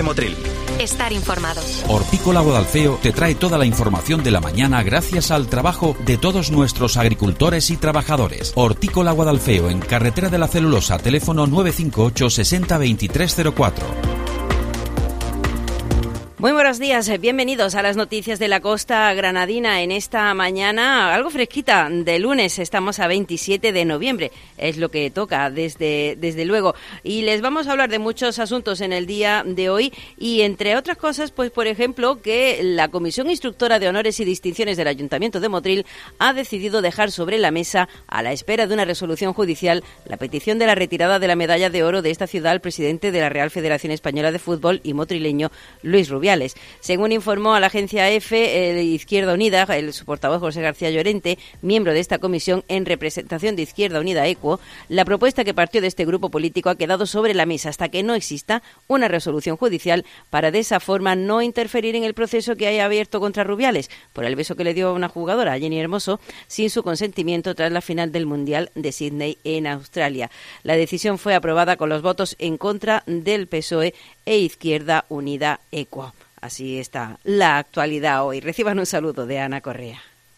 Motril. Estar informado. Hortícola Guadalfeo te trae toda la información de la mañana gracias al trabajo de todos nuestros agricultores y trabajadores. Hortícola Guadalfeo, en Carretera de la Celulosa, teléfono 958 60 2304. Muy buenos días, bienvenidos a las noticias de la costa granadina en esta mañana, algo fresquita de lunes, estamos a 27 de noviembre, es lo que toca desde luego, y les vamos a hablar de muchos asuntos en el día de hoy, y entre otras cosas, pues por ejemplo, que la Comisión Instructora de Honores y Distinciones del Ayuntamiento de Motril ha decidido dejar sobre la mesa, a la espera de una resolución judicial, la petición de la retirada de la medalla de oro de esta ciudad al presidente de la Real Federación Española de Fútbol y motrileño, Luis Rubiales. Según informó a la agencia EFE, Izquierda Unida, su portavoz José García Llorente, miembro de esta comisión en representación de Izquierda Unida Equo, la propuesta que partió de este grupo político ha quedado sobre la mesa hasta que no exista una resolución judicial para de esa forma no interferir en el proceso que haya abierto contra Rubiales por el beso que le dio a una jugadora, Jenny Hermoso, sin su consentimiento tras la final del Mundial de Sídney en Australia. La decisión fue aprobada con los votos en contra del PSOE e Izquierda Unida Equo. Así está la actualidad hoy. Reciban un saludo de Ana Correa.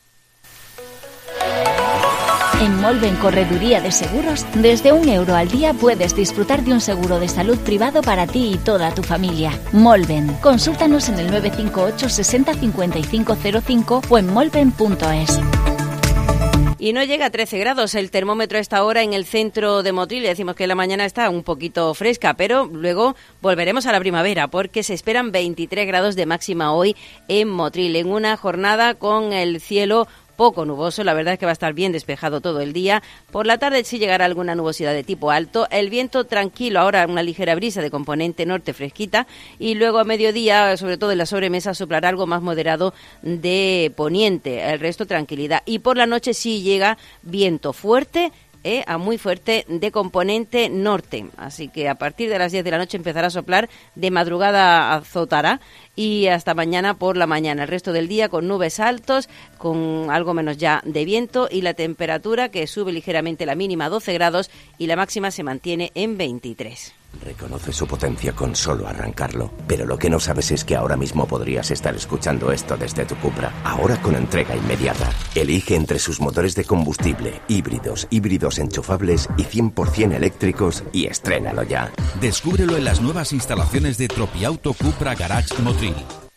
En Molven Correduría de Seguros, desde €1 al día puedes disfrutar de un seguro de salud privado para ti y toda tu familia. Molven. Consúltanos en el 958 60 5505 o en molven.es. Y no llega a 13 grados el termómetro a esta hora en el centro de Motril. Le decimos que la mañana está un poquito fresca, pero luego volveremos a la primavera porque se esperan 23 grados de máxima hoy en Motril, en una jornada con el cielo poco nuboso, la verdad es que va a estar bien despejado todo el día. Por la tarde sí llegará alguna nubosidad de tipo alto, el viento tranquilo, ahora una ligera brisa de componente norte fresquita, y luego a mediodía, sobre todo en la sobremesa, soplará algo más moderado de poniente, el resto tranquilidad. Y por la noche sí llega viento fuerte, a muy fuerte de componente norte, así que a partir de las 10 de la noche empezará a soplar, de madrugada azotará y hasta mañana por la mañana. El resto del día con nubes altos, con algo menos ya de viento y la temperatura que sube ligeramente, la mínima a 12 grados y la máxima se mantiene en 23. Reconoce su potencia con solo arrancarlo, pero lo que no sabes es que ahora mismo podrías estar escuchando esto desde tu Cupra, ahora con entrega inmediata. Elige entre sus motores de combustible, híbridos enchufables y 100% eléctricos y estrénalo ya. Descúbrelo en las nuevas instalaciones de Tropiauto Cupra Garage Motril.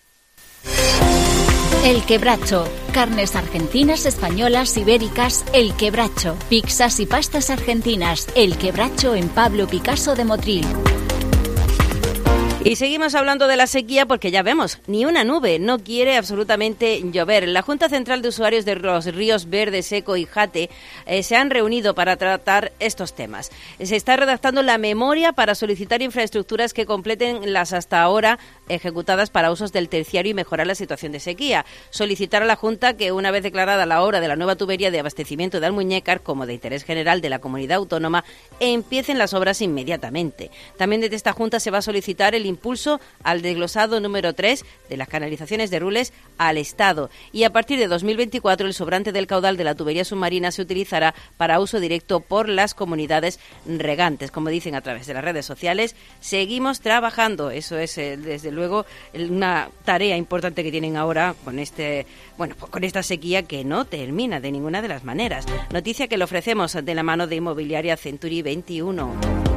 El Quebracho. Carnes argentinas, españolas, ibéricas. El Quebracho. Pizzas y pastas argentinas. El Quebracho en Pablo Picasso de Motril. Y seguimos hablando de la sequía porque ya vemos, ni una nube, no quiere absolutamente llover. La Junta Central de Usuarios de los Ríos Verde, Seco y Jate se han reunido para tratar estos temas. Se está redactando la memoria para solicitar infraestructuras que completen las hasta ahora ejecutadas para usos del terciario y mejorar la situación de sequía. Solicitar a la Junta que, una vez declarada la obra de la nueva tubería de abastecimiento de Almuñécar como de interés general de la comunidad autónoma, empiecen las obras inmediatamente. También desde esta Junta se va a solicitar el impulso al desglosado número 3 de las canalizaciones de Rules al Estado, y a partir de 2024 el sobrante del caudal de la tubería submarina se utilizará para uso directo por las comunidades regantes. Como dicen a través de las redes sociales, seguimos trabajando. Eso es desde luego una tarea importante que tienen ahora con con esta sequía que no termina de ninguna de las maneras. Noticia que le ofrecemos de la mano de Inmobiliaria Century 21.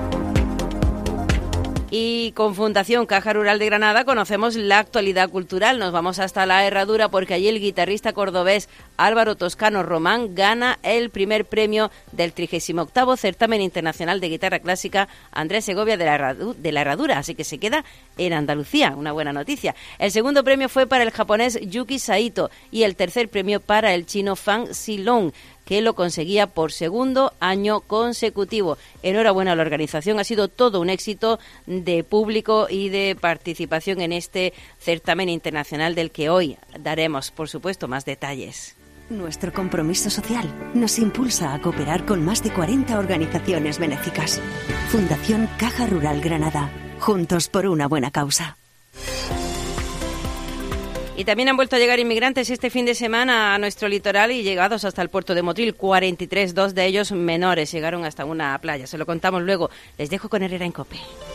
Y con Fundación Caja Rural de Granada conocemos la actualidad cultural. Nos vamos hasta la Herradura porque allí el guitarrista cordobés Álvaro Toscano Román gana el primer premio del 38º Certamen Internacional de Guitarra Clásica Andrés Segovia de la Herradura, así que se queda en Andalucía, una buena noticia. El segundo premio fue para el japonés Yuki Saito y el tercer premio para el chino Fang Xilong, que lo conseguía por segundo año consecutivo. Enhorabuena a la organización, ha sido todo un éxito de público y de participación en este certamen internacional del que hoy daremos, por supuesto, más detalles. Nuestro compromiso social nos impulsa a cooperar con más de 40 organizaciones benéficas. Fundación Caja Rural Granada, juntos por una buena causa. Y también han vuelto a llegar inmigrantes este fin de semana a nuestro litoral y llegados hasta el puerto de Motril, 43, 2 de ellos menores, llegaron hasta una playa. Se lo contamos luego. Les dejo con Herrera en COPE.